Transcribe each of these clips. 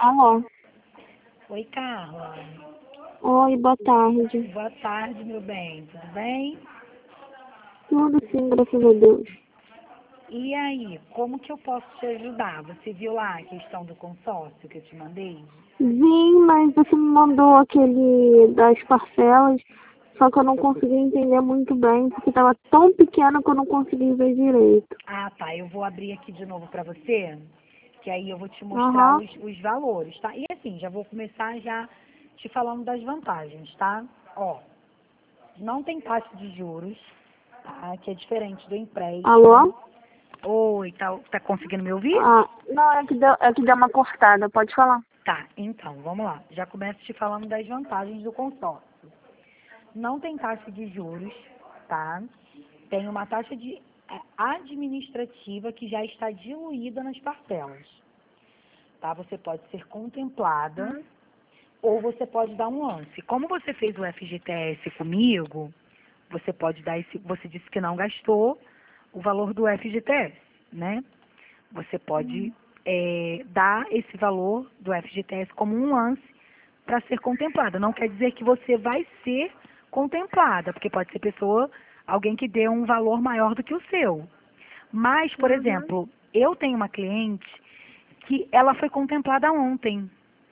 Alô? Oi, Carla. Oi, boa tarde. Boa tarde, meu bem. Tudo bem? Tudo sim, graças a Deus. E aí, como que eu posso te ajudar? Você viu lá a questão do consórcio que eu te mandei? Vim, mas você me mandou aquele das parcelas, só que eu não consegui entender muito bem, porque estava tão pequeno que eu não consegui ver direito. Ah, tá. Eu vou abrir aqui de novo para você, que aí eu vou te mostrar Aham. os valores, tá? E assim, já vou começar já te falando das vantagens, tá? Ó, não tem taxa de juros, tá? Que é diferente do empréstimo. Alô? Oi, tá conseguindo me ouvir? Ah, não, é que deu uma cortada, pode falar. Tá, então, vamos lá. Já começo te falando das vantagens do consórcio. Não tem taxa de juros, tá? Tem uma taxa administrativa que já está diluída nas parcelas, tá? Você pode ser contemplada ou você pode dar um lance. Como você fez o FGTS comigo, você pode dar você disse que não gastou o valor do FGTS, né? Você pode dar esse valor do FGTS como um lance para ser contemplada. Não quer dizer que você vai ser contemplada, porque pode ser alguém que dê um valor maior do que o seu. Mas, por exemplo, eu tenho uma cliente que ela foi contemplada ontem,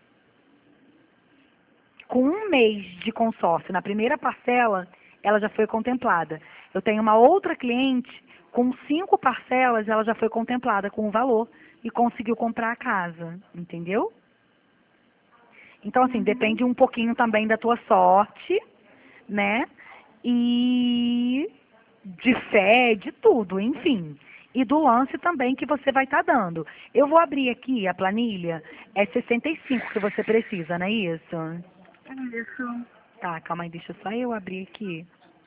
com um mês de consórcio. Na primeira parcela, ela já foi contemplada. Eu tenho uma outra cliente, com 5 parcelas, ela já foi contemplada com o valor e conseguiu comprar a casa, entendeu? Então, assim, depende um pouquinho também da tua sorte, né? E de fé, de tudo, enfim. E do lance também que você vai estar dando. Eu vou abrir aqui a planilha, é 65 que você precisa, não é isso? Isso. Tá, calma aí, deixa só eu abrir aqui.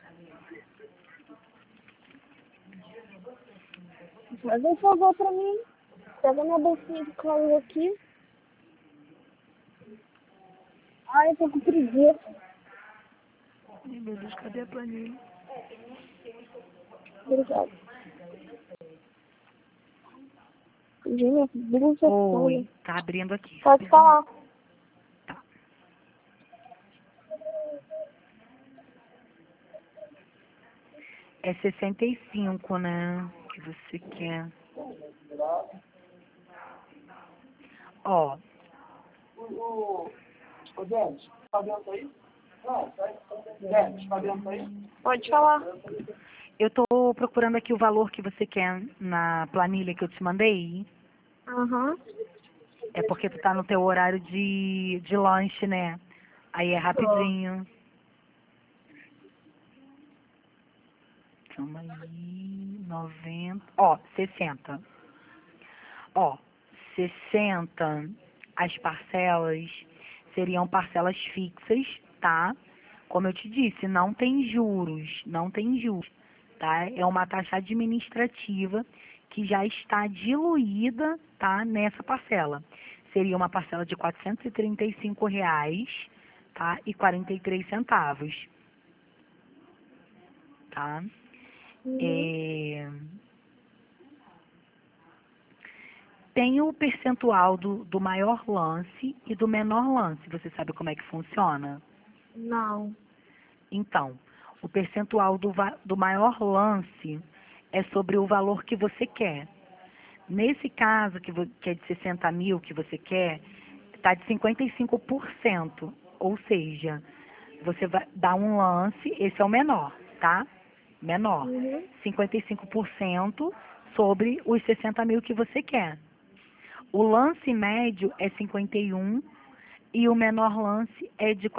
Faz um favor pra mim. Pega minha bolsinha de cola aqui. Ai, eu tô com preguiça. Ai, meu Deus, cadê a planilha? Obrigada. Minha blusa toda. Oi, tá abrindo aqui, Pode rapidinho. falar. Tá. É 65, né? Que você quer. Ó, Ô, Dente, tá dentro aí? Não, sai. Dente, tá dentro aí? Pode falar. eu tô procurando aqui o valor que você quer na planilha que eu te mandei. Aham. É porque tu tá no teu horário de lanche, né? Aí é Tô. rapidinho. Calma aí. 90. Ó, 60. Ó, 60, as parcelas seriam parcelas fixas, tá? Como eu te disse, não tem juros, não tem juros, tá? É uma taxa administrativa que já está diluída, tá? Nessa parcela. Seria uma parcela de R$ 435, tá? E 43 centavos, tá? Uhum. É... Tem o percentual do maior lance e do menor lance. Você sabe como é que funciona? Não. Então, o percentual do maior lance é sobre o valor que você quer. Nesse caso, que é de 60 mil que você quer, está de 55%. Ou seja, você vai dar um lance, esse é o menor, tá? Menor. Uhum. 55% sobre os 60 mil que você quer. O lance médio é 51 e o menor lance é de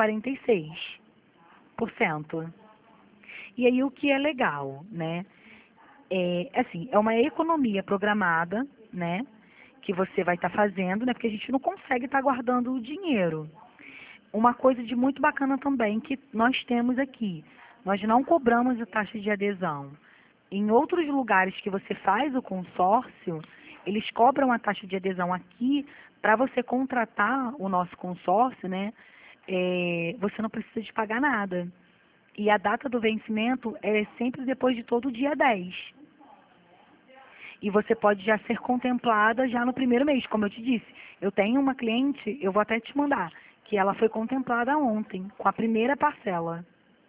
46%. E aí o que é legal, né? Assim, é uma economia programada, né? Que você vai estar fazendo, né? Porque a gente não consegue estar guardando o dinheiro. Uma coisa de muito bacana também que nós temos aqui, nós não cobramos a taxa de adesão. Em outros lugares que você faz o consórcio, eles cobram a taxa de adesão aqui para você contratar o nosso consórcio, né? Você não precisa de pagar nada. E a data do vencimento é sempre depois de todo dia 10. E você pode já ser contemplada já no primeiro mês, como eu te disse. Eu tenho uma cliente, eu vou até te mandar, que ela foi contemplada ontem, com a primeira parcela.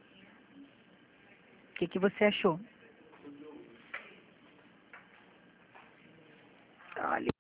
O que você achou? Olha.